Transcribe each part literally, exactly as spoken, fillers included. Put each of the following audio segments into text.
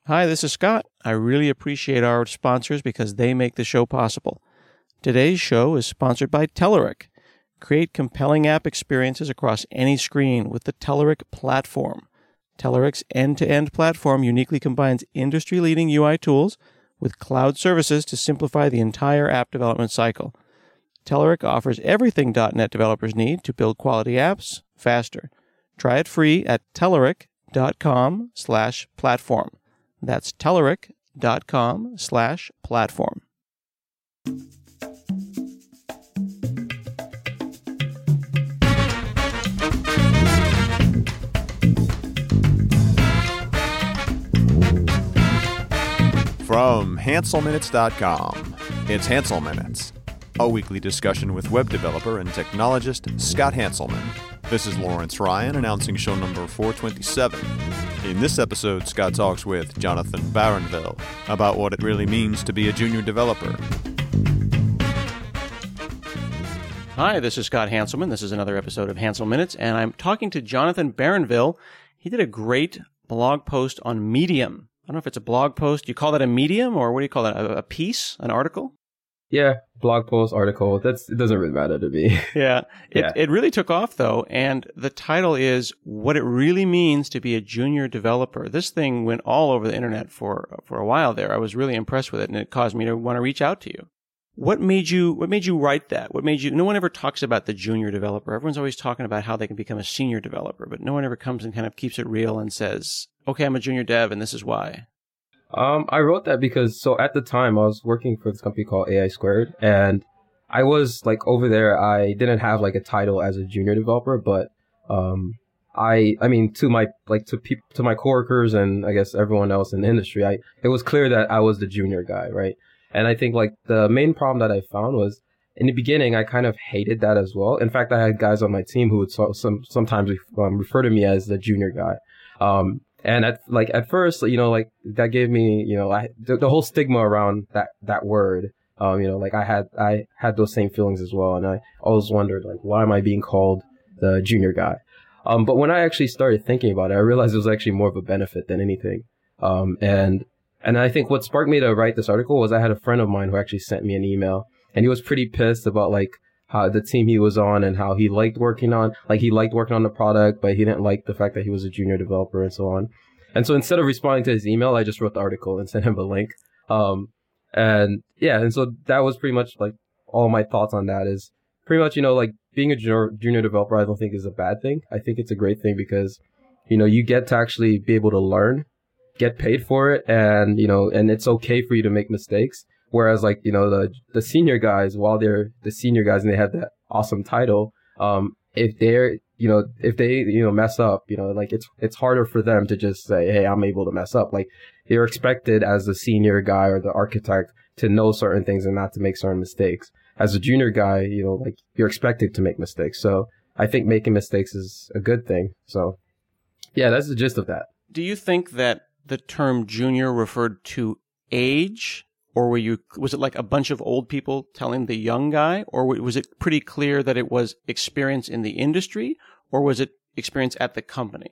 Hi, this is Scott. I really appreciate our sponsors because they make the show possible. Today's show is sponsored by Telerik. Create compelling app experiences across any screen with the Telerik platform. Telerik's end-to-end platform uniquely combines industry-leading U I tools with cloud services to simplify the entire app development cycle. Telerik offers everything dot net developers need to build quality apps faster. Try it free at telerik.com slash platform. That's telerik.com slash platform. From Hansel Minutes dot com, it's Hansel Minutes, a weekly discussion with web developer and technologist Scott Hanselman. This is Lawrence Ryan announcing show number four twenty-seven. In this episode, Scott talks with Jonathan Barenville about what it really means to be a junior developer. Hi, this is Scott Hanselman. This is another episode of Hansel Minutes, and I'm talking to Jonathan Barenville. He did a great blog post on Medium. I don't know if it's a blog post. Do you call that a medium, or what do you call that? A, a piece? An article? Yeah, blog post, article. That's it doesn't really matter to me. yeah. It, yeah. It really took off, though, and the title is What It Really Means to Be a Junior Developer. This thing went all over the internet for for a while there. I was really impressed with it, and it caused me to want to reach out to you. What made you What made you write that? What made you? No one ever talks about the junior developer. Everyone's always talking about how they can become a senior developer, but no one ever comes and kind of keeps it real and says, okay, I'm a junior dev, and this is why. Um, I wrote that because, so at the time, I was working for this company called A I Squared, and I was, like, over there, I didn't have, like, a title as a junior developer, but, um, I, I mean, to my, like, to people, to my coworkers and, I guess, everyone else in the industry, I, it was clear that I was the junior guy, right? And I think, like, the main problem that I found was, in the beginning, I kind of hated that as well. In fact, I had guys on my team who would so, some, sometimes um, refer to me as the junior guy. Um, And at like at first, you know, like that gave me, you know, I, the, the whole stigma around that that word. Um, you know, like I had I had those same feelings as well, and I always wondered like, why am I being called the junior guy? Um, but when I actually started thinking about it, I realized it was actually more of a benefit than anything. Um, and and I think what sparked me to write this article was I had a friend of mine who actually sent me an email, and he was pretty pissed about like how the team he was on and how he liked working on, like he liked working on the product, but he didn't like the fact that he was a junior developer and so on. And so instead of responding to his email, I just wrote the article and sent him a link. Um, and yeah, and so that was pretty much like all my thoughts on that is pretty much, you know, like being a junior, junior developer, I don't think is a bad thing. I think it's a great thing because, you know, you get to actually be able to learn, get paid for it, and, you know, and it's okay for you to make mistakes. Whereas, like, you know, the the senior guys, while they're the senior guys and they have that awesome title, um, if they're, you know, if they, you know, mess up, you know, like it's it's harder for them to just say, hey, I'm able to mess up. Like, you're expected as the senior guy or the architect to know certain things and not to make certain mistakes. As a junior guy, you know, like you're expected to make mistakes. So I think making mistakes is a good thing. So, yeah, that's the gist of that. Do you think that the term junior referred to age? Or were you, was it like a bunch of old people telling the young guy? Or was it pretty clear that it was experience in the industry? Or was it experience at the company?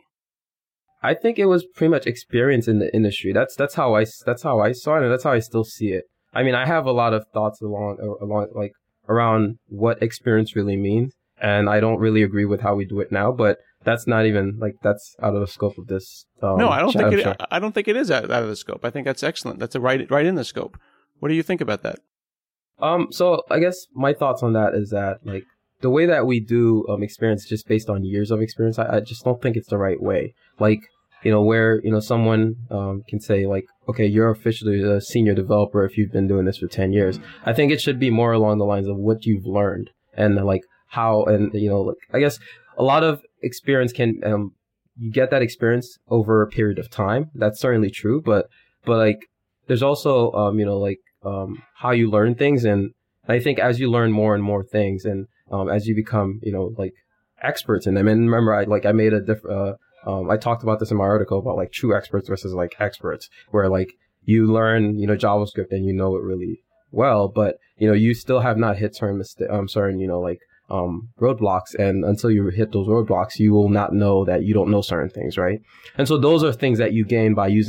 I think it was pretty much experience in the industry. That's that's how I that's how I saw it, and that's how I still see it. I mean, I have a lot of thoughts along along like around what experience really means, and I don't really agree with how we do it now. But that's not even like that's out of the scope of this. Um, no, I don't chat, think sure. it. I don't think it is out, out of the scope. I think that's excellent. That's a right right in the scope. What do you think about that? Um, so I guess my thoughts on that is that like the way that we do um experience just based on years of experience, I, I just don't think it's the right way. Like, you know, where, you know, someone um can say like, okay, you're officially a senior developer if you've been doing this for ten years. I think it should be more along the lines of what you've learned and like how, and, you know, like I guess a lot of experience can, um, you get that experience over a period of time. That's certainly true. But, but like, there's also, um, you know, like, um, how you learn things. And I think as you learn more and more things and, um, as you become, you know, like experts in them. And remember, I, like, I made a different, uh, um, I talked about this in my article about like true experts versus like experts, where like you learn, you know, JavaScript and you know it really well, but, you know, you still have not hit certain mistake, um, certain, you know, like, um, roadblocks. And until you hit those roadblocks, you will not know that you don't know certain things, right? And so those are things that you gain by using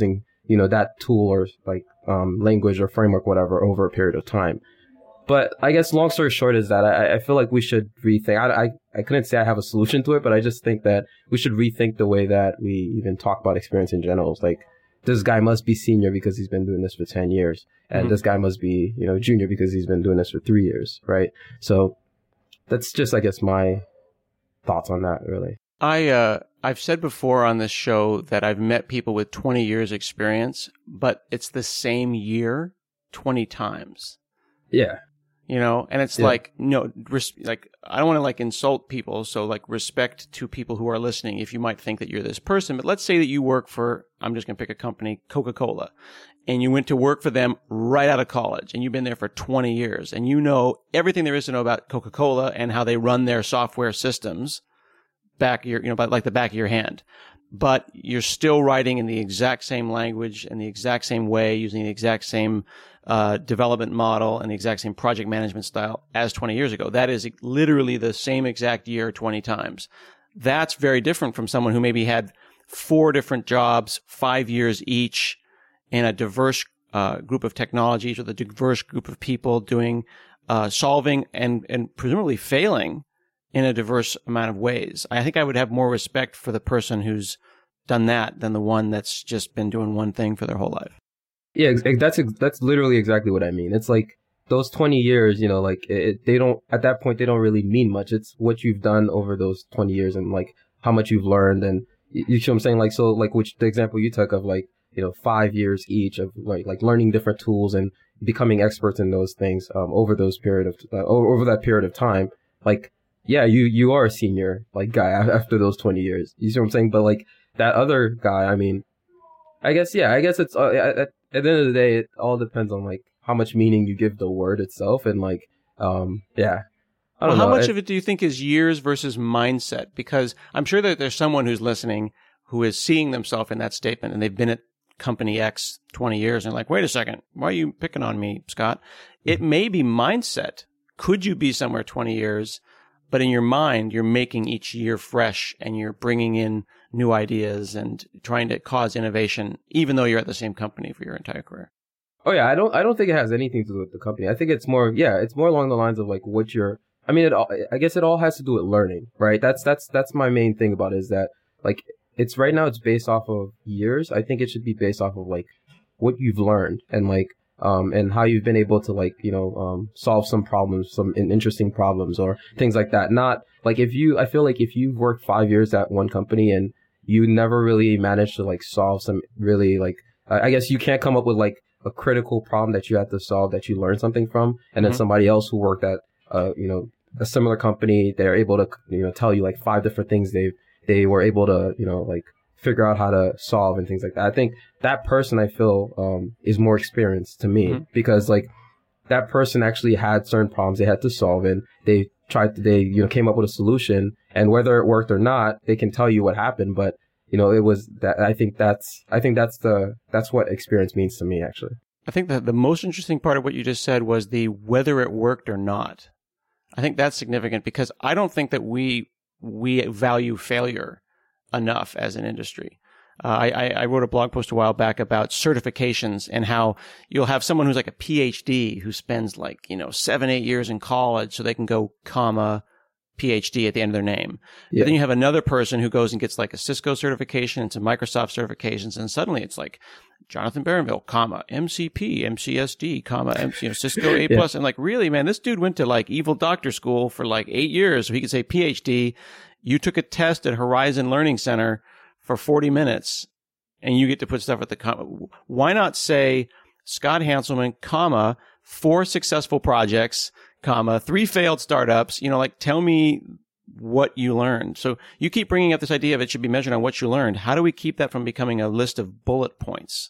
you know, that tool or like um, language or framework, whatever, over a period of time. But I guess long story short is that I, I feel like we should rethink. I, I, I couldn't say I have a solution to it, but I just think that we should rethink the way that we even talk about experience in general. It's like, this guy must be senior because he's been doing this for ten years. And mm-hmm. this guy must be, you know, junior because he's been doing this for three years, right? So that's just, I guess, my thoughts on that, really. I, uh, I've said before on this show that I've met people with twenty years experience, but it's the same year twenty times. Yeah. You know, and it's yeah. like, no, res- like, I don't want to like insult people. So like respect to people who are listening if you might think that you're this person. But let's say that you work for, I'm just going to pick a company, Coca-Cola, and you went to work for them right out of college and you've been there for twenty years and you know everything there is to know about Coca-Cola and how they run their software systems back your, you know, by like the back of your hand. But you're still writing in the exact same language and the exact same way, using the exact same uh, development model and the exact same project management style as twenty years ago. That is literally the same exact year twenty times. That's very different from someone who maybe had four different jobs, five years each, in a diverse uh, group of technologies with a diverse group of people doing, uh, solving and, and presumably failing in a diverse amount of ways. I think I would have more respect for the person who's done that than the one that's just been doing one thing for their whole life. Yeah, that's that's literally exactly what I mean. It's like those twenty years, you know, like it, they don't, at that point, they don't really mean much. It's what you've done over those twenty years and like how much you've learned. And you, you see what I'm saying? Like, so like which the example you took of like, you know, five years each of like, like learning different tools and becoming experts in those things um, over those period of, uh, over that period of time. Like, yeah, you, you are a senior like guy after those twenty years. You see what I'm saying? But like that other guy, I mean, I guess, yeah, I guess it's, uh, at, at the end of the day, it all depends on like how much meaning you give the word itself. And like, um, yeah, I don't well, know. How much it, of it do you think is years versus mindset? Because I'm sure that there's someone who's listening who is seeing themselves in that statement and they've been at company X twenty years and they're like, wait a second, why are you picking on me, Scott? It may be mindset. Could you be somewhere twenty years? But in your mind, you're making each year fresh and you're bringing in new ideas and trying to cause innovation, even though you're at the same company for your entire career. Oh, yeah. I don't I don't think it has anything to do with the company. I think it's more, yeah, it's more along the lines of like what you're, I mean, it all, I guess it all has to do with learning, right? That's, that's, that's my main thing about it is that like it's right now it's based off of years. I think it should be based off of like what you've learned and like, Um, and how you've been able to like, you know, um, solve some problems, some interesting problems or things like that. Not like if you, I feel like if you've worked five years at one company and you never really managed to like solve some really like, I guess you can't come up with like a critical problem that you had to solve that you learned something from. And then mm-hmm. somebody else who worked at, uh, you know, a similar company, they're able to, you know, tell you like five different things they, they were able to, you know, like, figure out how to solve and things like that. I think that person I feel um is more experienced to me mm-hmm. because like that person actually had certain problems they had to solve and they tried to, they you know came up with a solution and whether it worked or not they can tell you what happened, but you know it was that I think that's I think that's the that's what experience means to me actually. I think that the most interesting part of what you just said was the whether it worked or not. I think that's significant because I don't think that we we value failure enough as an industry. Uh, I, I wrote a blog post a while back about certifications and how you'll have someone who's like a P H D who spends like, you know, seven, eight years in college so they can go comma P H D at the end of their name. Yeah. But then you have another person who goes and gets like a Cisco certification and some Microsoft certifications. And suddenly it's like Jonathan Barenville, comma, M C P, M C S D, comma, M C, you know, Cisco A plus. Yeah. And like, really, man, this dude went to like evil doctor school for like eight years so he could say P H D. You took a test at Horizon Learning Center for forty minutes and you get to put stuff at the comma. Why not say Scott Hanselman, comma, four successful projects, comma, three failed startups, you know, like tell me what you learned. So you keep bringing up this idea of it should be measured on what you learned. How do we keep that from becoming a list of bullet points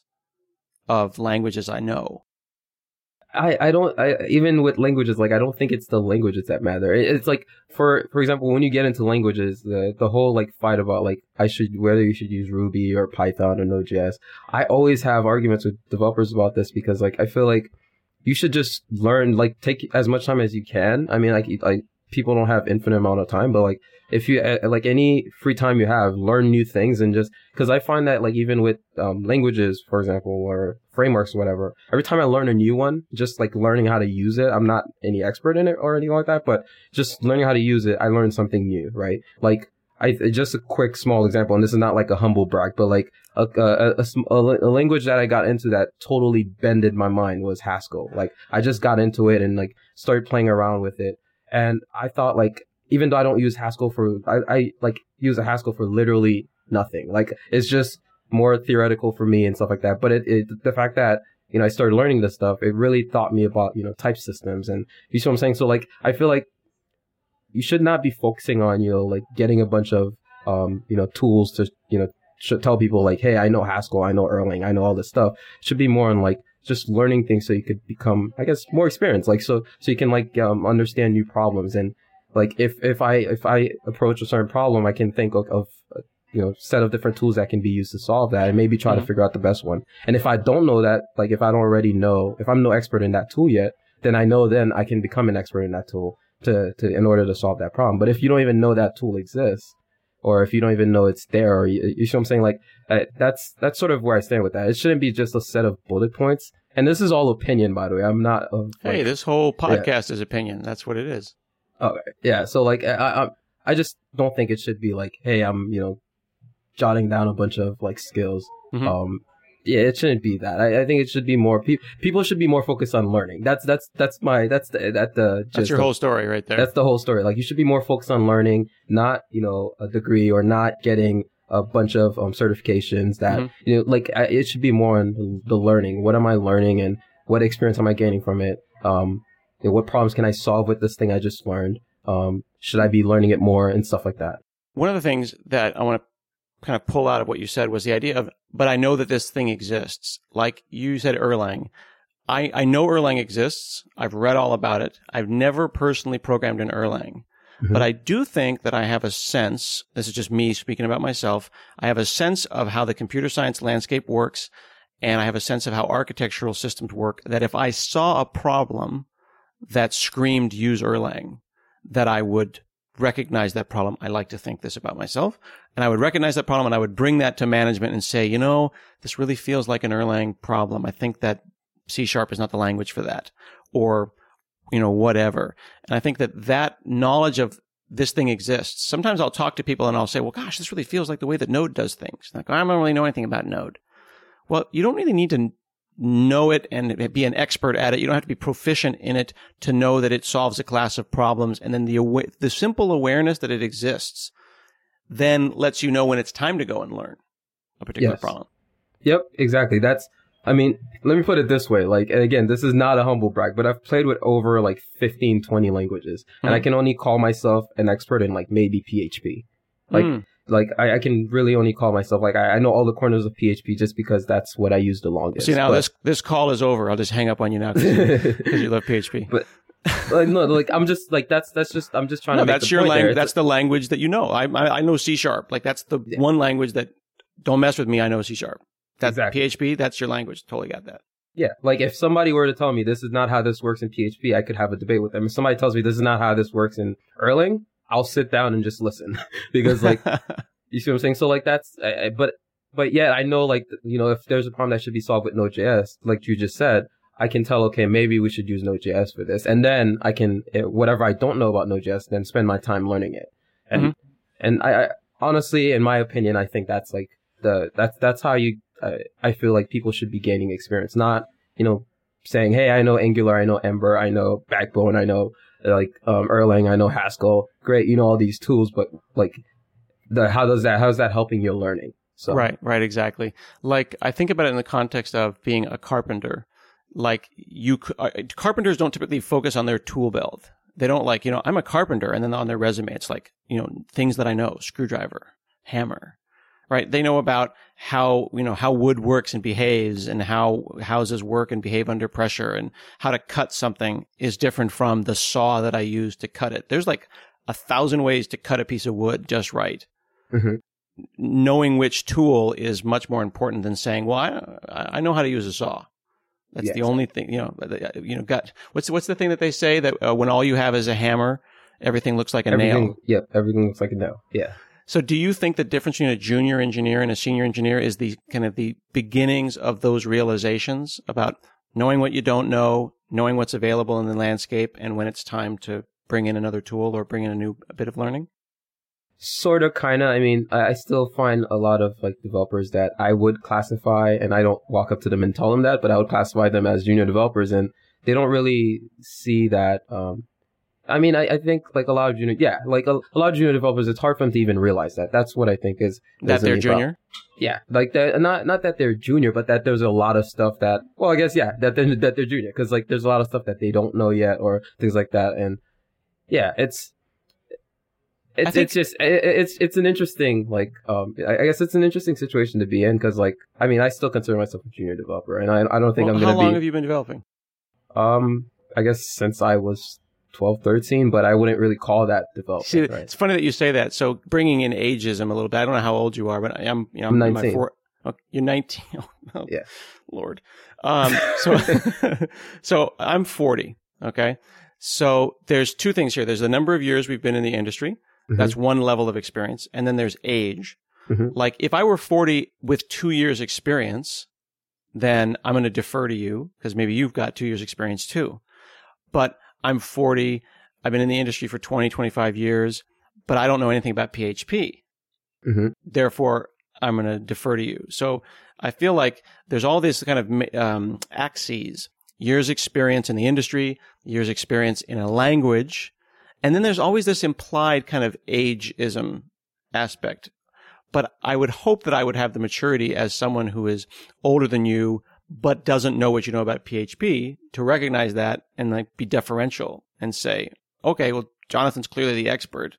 of languages I know? I, I don't, I, even with languages, like, I don't think it's the languages that matter. It, it's like, for, for example, when you get into languages, the, the whole, like, fight about, like, I should, whether you should use Ruby or Python or Node.js. I always have arguments with developers about this because, like, I feel like you should just learn, like, take as much time as you can. I mean, like, like, people don't have infinite amount of time, but like if you uh, like any free time you have, learn new things and just because I find that like even with um, languages, for example, or frameworks or whatever, every time I learn a new one, just like learning how to use it, I'm not any expert in it or anything like that, but just learning how to use it, I learned something new, right? Like I just a quick small example, and this is not like a humble brag, but like a a, a, a, a language that I got into that totally bended my mind was Haskell. Like I just got into it and like started playing around with it, and I thought like even though I don't use Haskell for I, I like use a Haskell for literally nothing. Like it's just more theoretical for me and stuff like that. But it, it the fact that you know I started learning this stuff, it really taught me about you know type systems, and you see what I'm saying. So like I feel like you should not be focusing on, you know, like getting a bunch of, um, you know, tools to, you know, should tell people like, hey, I know Haskell, I know Erlang, I know all this stuff. It should be more on like just learning things so you could become, I guess, more experienced. Like, so, so you can like, um, understand new problems. And like, if, if I, if I approach a certain problem, I can think of, of you know, set of different tools that can be used to solve that and maybe try mm-hmm. to figure out the best one. And if I don't know that, like if I don't already know, if I'm no expert in that tool yet, then I know then I can become an expert in that tool. To, to in order to solve that problem. But if you don't even know that tool exists, or if you don't even know it's there, or you, you see what I'm saying, like uh, that's that's sort of where I stand with that. It shouldn't be just a set of bullet points. And this is all opinion, by the way. I'm not. Uh, like, hey, this whole podcast yeah. is opinion. That's what it is. Okay, yeah. So like, I, I I just don't think it should be like, hey, I'm you know, jotting down a bunch of like skills. Mm-hmm. Um, yeah, it shouldn't be that. I, I think it should be more. Pe- people should be more focused on learning. That's that's that's my that's the that the. That's your of, whole story right there. That's the whole story. Like you should be more focused on learning, not you know a degree or not getting a bunch of um certifications. That mm-hmm. you know, like I, it should be more on the learning. What am I learning, and what experience am I gaining from it? Um, you know, what problems can I solve with this thing I just learned? Um, should I be learning it more and stuff like that? One of the things that I want to kind of pull out of what you said was the idea of, but I know that this thing exists. Like you said, Erlang. I, I know Erlang exists. I've read all about it. I've never personally programmed in Erlang. Mm-hmm. But I do think that I have a sense, this is just me speaking about myself, I have a sense of how the computer science landscape works, and I have a sense of how architectural systems work, that if I saw a problem that screamed use Erlang, that I would recognize that problem. I like to think this about myself. And I would recognize that problem and I would bring that to management and say, you know, this really feels like an Erlang problem. I think that C Sharp is not the language for that, or, you know, whatever. And I think that that knowledge of this thing exists. Sometimes I'll talk to people and I'll say, well, gosh, this really feels like the way that Node does things. Like, I don't really know anything about Node. Well, you don't really need to know it and be an expert at it. You don't have to be proficient in it to know that it solves a class of problems. And then the awa- the simple awareness that it exists then lets you know when it's time to go and learn a particular yes. problem. Yep, exactly. That's, I mean, let me put it this way. Like, and again, this is not a humble brag, but I've played with over like fifteen, twenty languages, mm-hmm. and I can only call myself an expert in like maybe P H P. Like, mm. like I, I can really only call myself, like, I, I know all the corners of P H P just because that's what I use the longest. See, now but, this this call is over. I'll just hang up on you now because you, you love P H P. But, like, no, like, I'm just, like, that's, that's just, I'm just trying no, to make that's the your point language. there. That's the language that you know. I, I, I know C Sharp. Like, that's the yeah. one language that, don't mess with me, I know C Sharp. That's exactly. P H P, that's your language. Totally got that. Yeah, like, if somebody were to tell me this is not how this works in P H P, I could have a debate with them. If somebody tells me this is not how this works in Erlang, I'll sit down and just listen. Because, like, you see what I'm saying? So, like, that's, I, I, but, but yeah, I know, like, you know, if there's a problem that should be solved with Node.js, like you just said, I can tell, okay, maybe we should use Node.js for this. And then I can, whatever I don't know about Node.js, then spend my time learning it. And, mm-hmm. and I, I, honestly, in my opinion, I think that's like the, that's, that's how you, uh, I feel like people should be gaining experience. Not, you know, saying, hey, I know Angular, I know Ember, I know Backbone, I know, like, um, Erlang, I know Haskell. Great, you know all these tools, but, like, the, how does that, how's that helping your learning? So. Right, right, exactly. Like, I think about it in the context of being a carpenter. Like, you, uh, carpenters don't typically focus on their tool belt. They don't like, you know, I'm a carpenter, and then on their resume, it's like, you know, things that I know, screwdriver, hammer, right? They know about how, you know, how wood works and behaves, and how houses work and behave under pressure, and how to cut something is different from the saw that I use to cut it. There's like a thousand ways to cut a piece of wood just right. Mm-hmm. Knowing which tool is much more important than saying, well, I, I know how to use a saw. That's yes. the only thing, you know, you know, got, what's, what's the thing that they say that uh, when all you have is a hammer, everything looks like a everything, nail. Yep, everything looks like a nail. Yeah. So do you think the difference between a junior engineer and a senior engineer is the kind of the beginnings of those realizations about knowing what you don't know, knowing what's available in the landscape, and when it's time to bring in another tool or bring in a new bit of learning? Sort of, kind of. I mean, I, I still find a lot of like developers that I would classify, and I don't walk up to them and tell them that, but I would classify them as junior developers, and they don't really see that. Um, I mean, I, I think like a lot of junior, yeah, like a, a lot of junior developers, it's hard for them to even realize that. That's what I think is that they're junior. Problem. Yeah, like that. Not not that they're junior, but that there's a lot of stuff that. Well, I guess yeah, that they're, that they're junior because like there's a lot of stuff that they don't know yet or things like that, and yeah, it's. It's think, it's just it, it's it's an interesting like um I guess it's an interesting situation to be in because like I mean I still consider myself a junior developer and I I don't think well, I'm gonna be. How long have you been developing? Um, I guess since I was twelve, thirteen, but I wouldn't really call that development. See, right? It's funny that you say that. So bringing in ageism a little bit. I don't know how old you are, but I'm you know I'm I'm nineteen. My four, oh, you're nineteen. Oh, oh, yeah, Lord. Um, so so I'm forty. Okay, so there's two things here. There's the number of years we've been in the industry. Mm-hmm. That's one level of experience. And then there's age. Mm-hmm. Like if I were forty with two years experience, then I'm going to defer to you because maybe you've got two years experience too. But I'm forty. I've been in the industry for twenty, twenty-five years, but I don't know anything about P H P. Mm-hmm. Therefore, I'm going to defer to you. So I feel like there's all this kind of um, axes, years experience in the industry, years experience in a language. And then there's always this implied kind of ageism aspect. But I would hope that I would have the maturity as someone who is older than you, but doesn't know what you know about P H P to recognize that and like be deferential and say, okay, well, Jonathan's clearly the expert.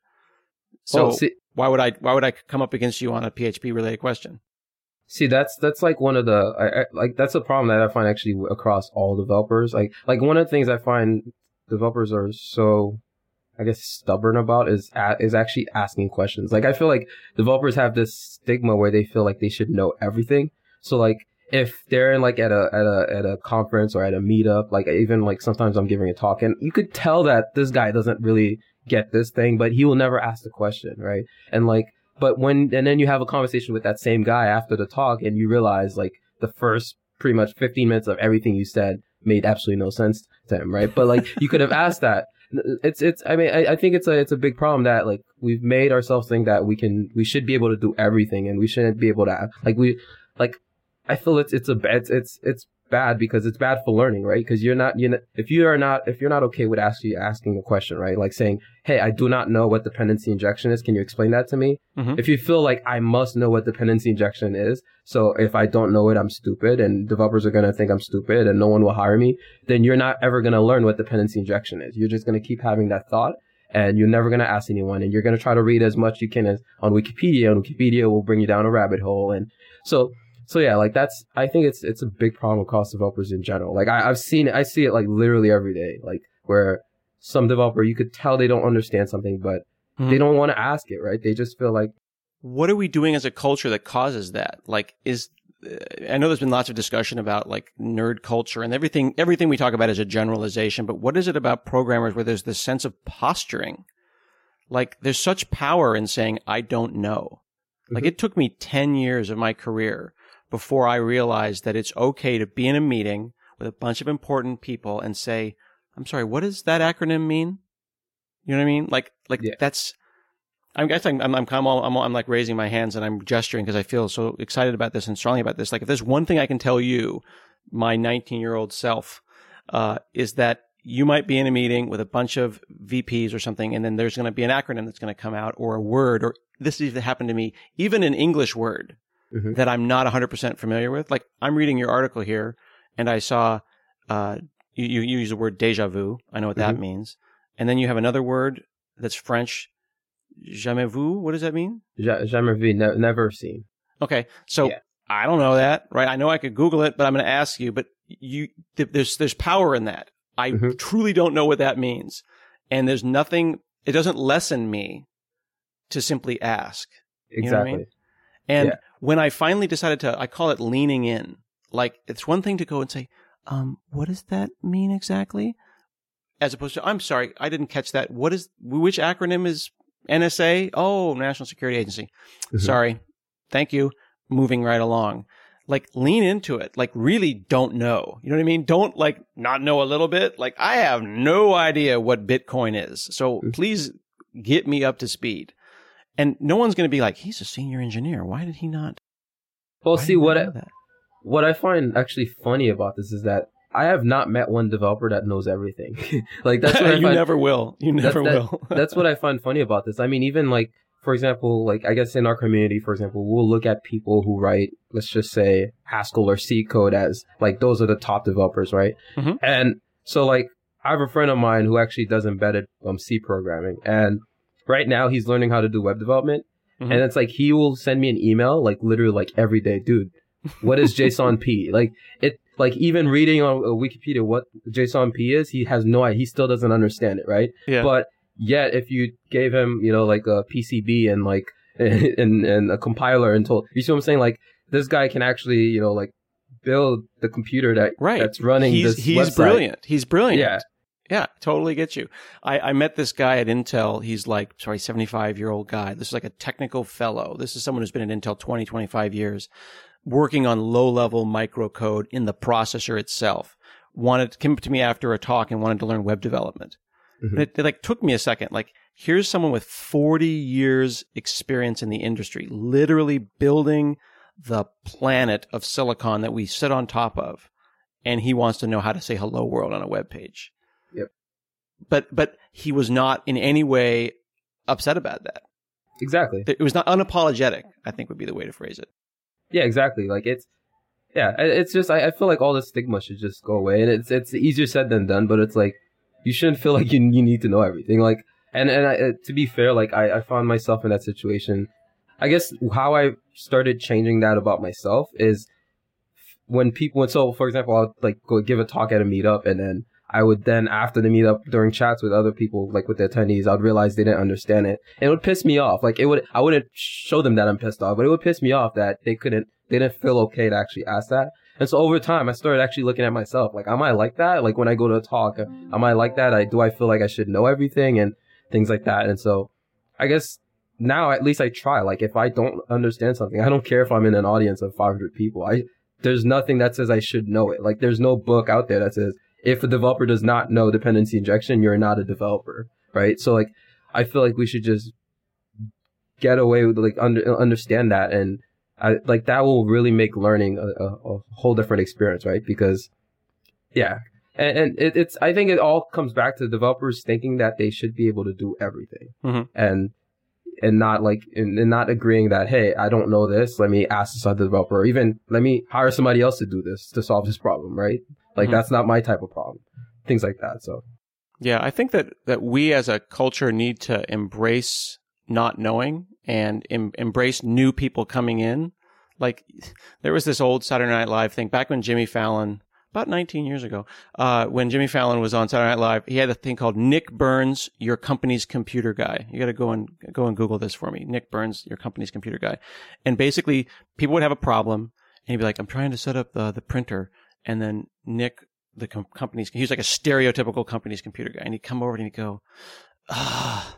So well, see, why would I, why would I come up against you on a P H P related question? See, that's, that's like one of the, I, I, like, that's a problem that I find actually across all developers. Like, like one of the things I find developers are so, I guess, stubborn about is is actually asking questions. Like, I feel like developers have this stigma where they feel like they should know everything. So, like, if they're in like at a at a at a conference or at a meetup, like even like sometimes I'm giving a talk, and you could tell that this guy doesn't really get this thing, but he will never ask the question, right? And like, but when and then you have a conversation with that same guy after the talk, and you realize like the first pretty much fifteen minutes of everything you said made absolutely no sense to him, right? But like, you could have asked that. It's, it's, I mean, I, I think it's a, it's a big problem that like we've made ourselves think that we can, we should be able to do everything and we shouldn't be able to, like, we, like, I feel it's, it's a, it's, it's, it's bad because it's bad for learning, right? Because you're not, you know, if you are not, if you're not okay with actually asking a question, right? Like saying, hey, I do not know what dependency injection is. Can you explain that to me? Mm-hmm. If you feel like I must know what dependency injection is, so if I don't know it, I'm stupid and developers are going to think I'm stupid and no one will hire me, then you're not ever going to learn what dependency injection is. You're just going to keep having that thought and you're never going to ask anyone and you're going to try to read as much you can as on Wikipedia, and Wikipedia will bring you down a rabbit hole. And so, So yeah, like that's, I think it's, it's a big problem across developers in general. Like I, I've seen it, I see it like literally every day, like where some developer, you could tell they don't understand something, but mm-hmm. they don't want to ask it, right? They just feel like. What are we doing as a culture that causes that? Like is, uh, I know there's been lots of discussion about like nerd culture and everything, everything we talk about is a generalization, but what is it about programmers where there's this sense of posturing? Like there's such power in saying, I don't know. Mm-hmm. Like it took me ten years of my career before I realized that it's okay to be in a meeting with a bunch of important people and say, I'm sorry, what does that acronym mean? You know what I mean? Like, like yeah. that's, I guess I'm, I'm, I'm, I'm, I'm, I'm like raising my hands and I'm gesturing because I feel so excited about this and strongly about this. Like if there's one thing I can tell you, my nineteen year old self, uh, is that you might be in a meeting with a bunch of V Ps or something, and then there's going to be an acronym that's going to come out or a word, or this even happened to me, even an English word. Mm-hmm. That I'm not one hundred percent familiar with. Like, I'm reading your article here, and I saw uh, you, you use the word déjà vu. I know what mm-hmm. that means. And then you have another word that's French, jamais vu. What does that mean? Jamais vu, ne- never seen. Okay, so yeah. I don't know that, right? I know I could Google it, but I'm going to ask you. But you, th- there's there's power in that. I mm-hmm. truly don't know what that means, and there's nothing. It doesn't lessen me to simply ask. Exactly. You know what I mean? And yeah. when I finally decided to, I call it leaning in. Like, it's one thing to go and say, um, what does that mean exactly? as opposed to, I'm sorry, I didn't catch that. What is, which acronym is N S A? Oh, National Security Agency. Mm-hmm. Sorry. Thank you. Moving right along. Like, lean into it. Like, really don't know. You know what I mean? Don't, like, not know a little bit. Like, I have no idea what Bitcoin is. So please get me up to speed. And no one's going to be like, he's a senior engineer. Why did he not? Well, see, what I, what I find actually funny about this is that I have not met one developer that knows everything. Like, that's what I you find, never will. You never that, will. That's what I find funny about this. I mean, even like, for example, like, I guess in our community, for example, we'll look at people who write, let's just say, Haskell or C code as, like, those are the top developers, right? Mm-hmm. And so, like, I have a friend of mine who actually does embedded um, C programming. And right now, he's learning how to do web development. Mm-hmm. And it's like, he will send me an email, like, literally, like, every day. Dude, what is JSON P? Like, it, like, even reading on Wikipedia what JSON P is, he has no idea. He still doesn't understand it, right? Yeah. But yet, if you gave him, you know, like a P C B and like and, and a compiler and told, you see what I'm saying? Like, this guy can actually, you know, like build the computer that right. that's running he's, this He's website. brilliant. He's brilliant. Yeah. Yeah, totally get you. I, I met this guy at Intel. He's like, sorry, seventy-five year old guy. This is like a technical fellow. This is someone who's been at Intel twenty, twenty-five years, working on low level microcode in the processor itself. Wanted, came to me after a talk and wanted to learn web development. Mm-hmm. It, it like took me a second. Like, here's someone with forty years experience in the industry, literally building the planet of silicon that we sit on top of. And he wants to know how to say hello world on a web page. Yep. But, but he was not in any way upset about that. Exactly. It was not unapologetic, I think would be the way to phrase it. Yeah, exactly. Like, it's, yeah, it's just, I, I feel like all the stigma should just go away. And it's, it's easier said than done, but it's like, you shouldn't feel like you you need to know everything. Like, and and I, to be fair, like I, I found myself in that situation. I guess how I started changing that about myself is when people, when, so for example, I'll like go give a talk at a meetup, and then I would then after the meetup during chats with other people, like with the attendees, I'd realize they didn't understand it, and it would piss me off. Like it would, I wouldn't show them that I'm pissed off, but it would piss me off that they couldn't, they didn't feel okay to actually ask that. And so over time, I started actually looking at myself, like, am I like that? Like when I go to a talk, am I like that? I do I feel like I should know everything and things like that? And so I guess now at least I try. Like if I don't understand something, I don't care if I'm in an audience of five hundred people. I there's nothing that says I should know it. Like there's no book out there that says if a developer does not know dependency injection, you're not a developer, right? So like I feel like we should just get away with like under, understand that, and I, like that will really make learning a, a, a whole different experience, right? Because, yeah, and, and it, it's I think it all comes back to developers thinking that they should be able to do everything, mm-hmm. and and not like and, and not agreeing that, hey, I don't know this, let me ask this other developer, or even let me hire somebody else to do this to solve this problem, right? Like mm-hmm. that's not my type of problem, things like that. So, yeah, I think that that we as a culture need to embrace not knowing and em- embrace new people coming in. Like there was this old Saturday Night Live thing back when Jimmy Fallon, about nineteen years ago, uh, when Jimmy Fallon was on Saturday Night Live, he had a thing called Nick Burns, your company's computer guy. You got to go and go and Google this for me. Nick Burns, your company's computer guy. And basically people would have a problem and he'd be like, I'm trying to set up the, the printer. And then Nick, the com- company's, he was like a stereotypical company's computer guy. And he'd come over and he'd go, ah,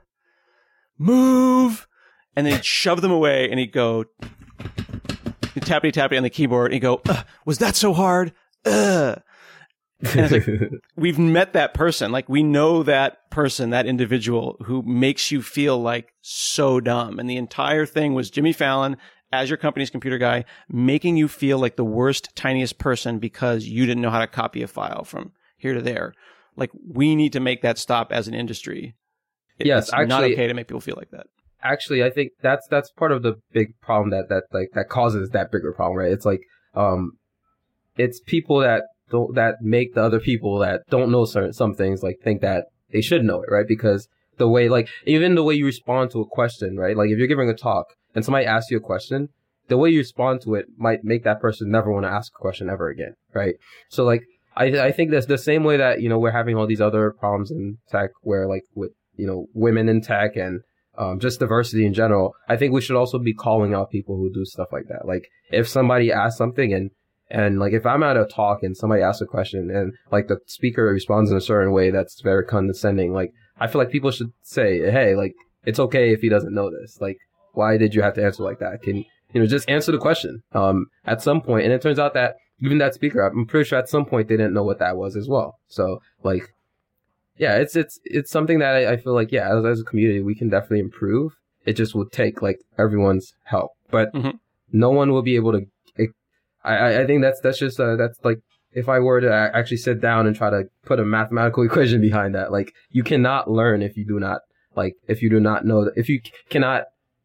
move. And then he'd shove them away and he'd go, he'd tappity tappity on the keyboard and he'd go, was that so hard? Ugh. And it's like, we've met that person. Like, we know that person, that individual who makes you feel like so dumb. And the entire thing was Jimmy Fallon as your company's computer guy, making you feel like the worst, tiniest person because you didn't know how to copy a file from here to there. Like, we need to make that stop as an industry. It, yes, it's actually, not okay to make people feel like that. Actually, I think that's that's part of the big problem that that like that causes that bigger problem, right? It's like, um, it's people that don't that make the other people that don't know certain some things like think that they should know it, right? Because the way, like, even the way you respond to a question, right? Like, if you're giving a talk and somebody asks you a question, the way you respond to it might make that person never want to ask a question ever again, right? So, like, I I think that's the same way that, you know, we're having all these other problems in tech where, like, with, you know, women in tech and um, just diversity in general. I think we should also be calling out people who do stuff like that. Like, if somebody asks something and And like if I'm at a talk and somebody asks a question and like the speaker responds in a certain way that's very condescending, like I feel like people should say, hey, like it's okay if he doesn't know this. Like, why did you have to answer like that? Can you know just answer the question um at some point? And it turns out that even that speaker, I'm pretty sure at some point they didn't know what that was as well. So like, yeah, it's it's it's something that I, I feel like yeah, as, as a community we can definitely improve. It just would take like everyone's help, but mm-hmm. no one will be able to. I, I think that's that's just uh, that's like if I were to actually sit down and try to put a mathematical equation behind that, like you cannot learn if you do not like if you do not know that if you cannot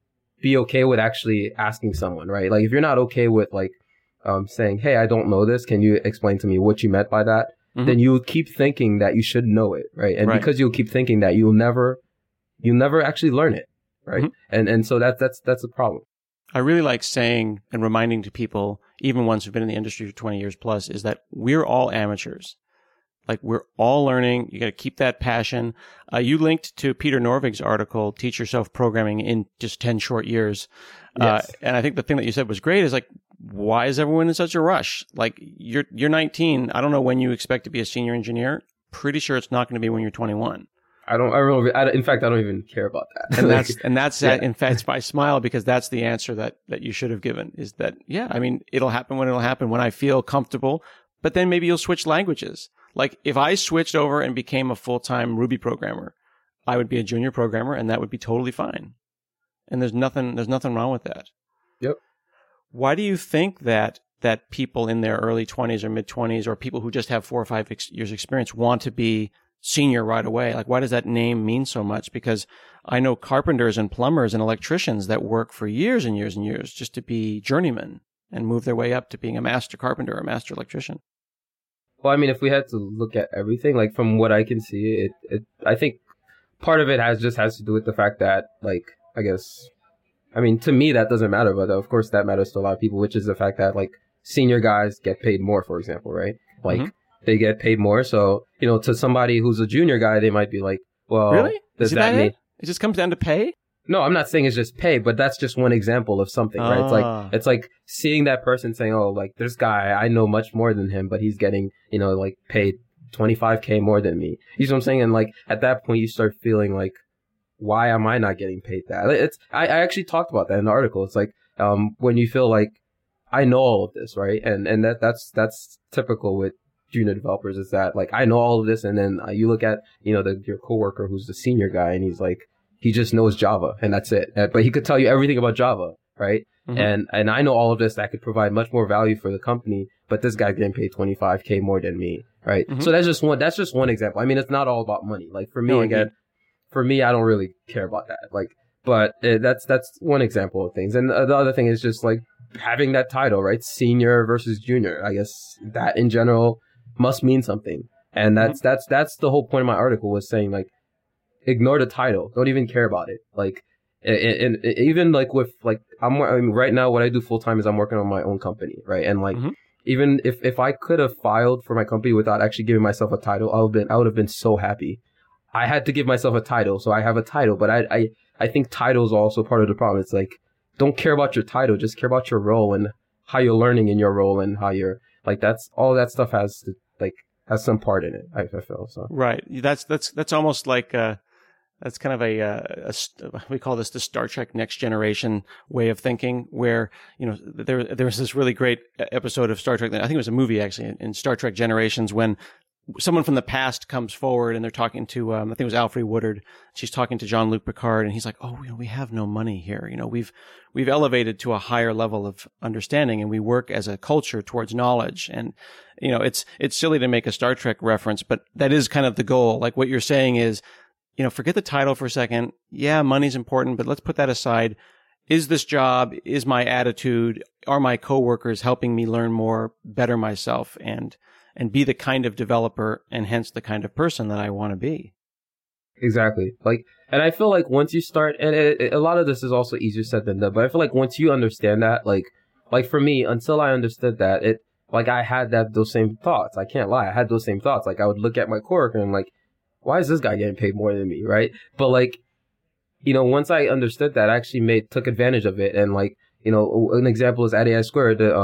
be okay with actually asking someone, right? Like if you're not okay with like um, saying, hey, I don't know this, can you explain to me what you meant by that? Mm-hmm. Then you'll keep thinking that you should know it, right? And right. because you'll keep thinking that, you'll never you'll never actually learn it, right? Mm-hmm. And and so that's that's that's a problem. I really like saying and reminding to people, even ones who've been in the industry for twenty years plus, is that we're all amateurs. Like, we're all learning. You got to keep that passion. Uh, you linked to Peter Norvig's article, Teach Yourself Programming in Just ten Short Years. Yes. Uh, and I think the thing that you said was great is like, why is everyone in such a rush? Like, you're, you're nineteen. I don't know when you expect to be a senior engineer. Pretty sure it's not going to be when you're twenty-one. I don't, I don't, I, in fact, I don't even care about that. And that's, and that's, yeah. in fact, I smile because that's the answer that, that you should have given is that, yeah, I mean, it'll happen when it'll happen, when I feel comfortable, but then maybe you'll switch languages. Like if I switched over and became a full-time Ruby programmer, I would be a junior programmer and that would be totally fine. And there's nothing, there's nothing wrong with that. Yep. Why do you think that, that people in their early twenties or mid twenties or people who just have four or five ex- years experience want to be senior right away? Like, why does that name mean so much? Because I know carpenters and plumbers and electricians that work for years and years and years just to be journeymen and move their way up to being a master carpenter or a master electrician. Well, I mean, if we had to look at everything, like from what I can see, it, it I think part of it has just has to do with the fact that, like, I guess, I mean, to me, that doesn't matter, but of course that matters to a lot of people, which is the fact that, like, senior guys get paid more, for example, right? Like, mm-hmm. they get paid more. So, you know, to somebody who's a junior guy, they might be like, well, really? Does that, that mean it? It just comes down to pay? No, I'm not saying it's just pay, but that's just one example of something, right? Ah. It's like, it's like seeing that person saying, oh, like this guy, I know much more than him, but he's getting, you know, like paid twenty-five K more than me. You know what I'm saying? And like at that point, you start feeling like, why am I not getting paid that? It's, I, I actually talked about that in the article. It's like, um, when you feel like I know all of this, right? And, and that, that's, that's typical with junior developers is that like, I know all of this. And then uh, you look at, you know, the, your coworker who's the senior guy and he's like, he just knows Java and that's it. But he could tell you everything about Java, right? Mm-hmm. And and I know all of this that could provide much more value for the company, but this guy's getting paid twenty-five K more than me, right? Mm-hmm. So that's just one that's just one example. I mean, it's not all about money. Like for me, no, again, for me, I don't really care about that. Like, but uh, that's that's one example of things. And the other thing is just like having that title, right? Senior versus junior. I guess that in general must mean something. And that's mm-hmm. that's that's the whole point of my article was saying like, ignore the title. Don't even care about it. Like, and, and even like with like, I'm I mean, right now what I do full time is I'm working on my own company, right? And like, mm-hmm. even if, if I could have filed for my company without actually giving myself a title, I would have been I would have been so happy. I had to give myself a title, so I have a title. But I I I think titles are also part of the problem. It's like, don't care about your title, just care about your role and how you're learning in your role and how you're like that's all that stuff has to, like has some part in it. I, I feel so. Right. That's that's that's almost like. Uh... That's kind of a, uh, a, we call this the Star Trek Next Generation way of thinking, where, you know, there there was this really great episode of Star Trek, I think it was a movie actually, in Star Trek Generations, when someone from the past comes forward and they're talking to, um, I think it was Alfre Woodard. She's talking to Jean-Luc Picard and he's like, oh, you know, we have no money here. You know, we've, we've elevated to a higher level of understanding and we work as a culture towards knowledge. And, you know, it's, it's silly to make a Star Trek reference, but that is kind of the goal. Like what you're saying is, you know, forget the title for a second. Yeah, money's important, but let's put that aside. Is this job, is my attitude, are my coworkers helping me learn more, better myself, and and be the kind of developer and hence the kind of person that I want to be? Exactly. Like, and I feel like once you start, and it, it, a lot of this is also easier said than done, but I feel like once you understand that, like, like for me, until I understood that, it, like I had that, those same thoughts. I can't lie. I had those same thoughts. Like I would look at my coworker and like, why is this guy getting paid more than me, right? But like, you know, once I understood that, I actually made took advantage of it. And like, you know, an example is at A I Squared. Um,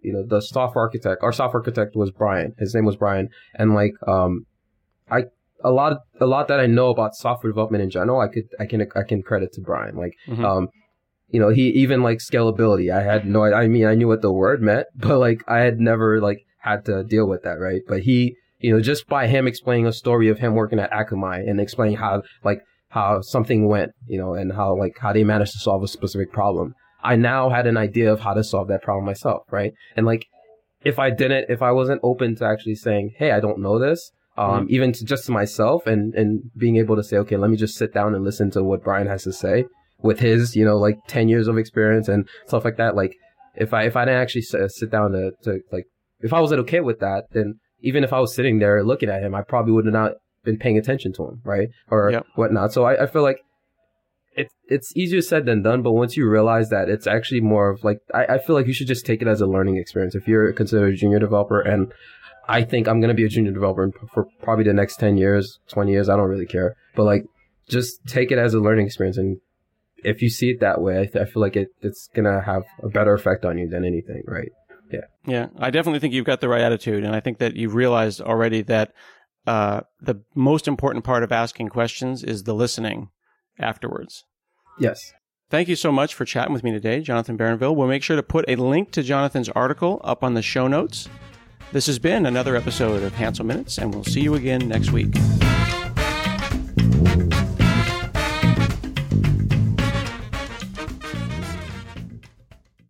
you know, the software architect, our software architect was Brian. His name was Brian. And like, um, I, a lot, of, a lot that I know about software development in general, I could, I can, I can credit to Brian. Like, mm-hmm. um, you know, he even like scalability. I had no, I mean, I knew what the word meant, but like, I had never like had to deal with that, right? But he, you know, just by him explaining a story of him working at Akamai and explaining how, like, how something went, you know, and how, like, how they managed to solve a specific problem, I now had an idea of how to solve that problem myself, right? And, like, if I didn't, if I wasn't open to actually saying, hey, I don't know this, um, mm-hmm. even to just to myself and, and being able to say, okay, let me just sit down and listen to what Brian has to say with his, you know, like, ten years of experience and stuff like that, like, if I, if I didn't actually sit down to, to, like, if I wasn't okay with that, then even if I was sitting there looking at him, I probably would have not been paying attention to him, right? Or yep. whatnot. So I, I feel like it, it's easier said than done, but once you realize that it's actually more of like, I, I feel like you should just take it as a learning experience. If you're considered a junior developer, and I think I'm going to be a junior developer for probably the next ten years, twenty years, I don't really care. But like, just take it as a learning experience. And if you see it that way, I, th- I feel like it, it's going to have a better effect on you than anything, right? Yeah. Yeah. I definitely think you've got the right attitude. And I think that you've realized already that uh, the most important part of asking questions is the listening afterwards. Yes. Thank you so much for chatting with me today, Jonathan Barenville. We'll make sure to put a link to Jonathan's article up on the show notes. This has been another episode of Hansel Minutes, and we'll see you again next week.